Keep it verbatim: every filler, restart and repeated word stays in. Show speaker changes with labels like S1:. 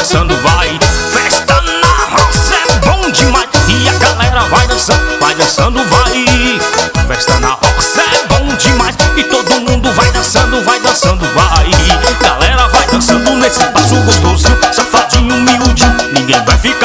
S1: dançando, vai. Festa na roça é bom demais e a galera vai dançando, vai dançando, vai. Festa na roça é bom demais e todo mundo vai dançando, vai dançando, vai. Galera vai dançando nesse passo gostosinho, safadinho, miudinho, ninguém vai ficar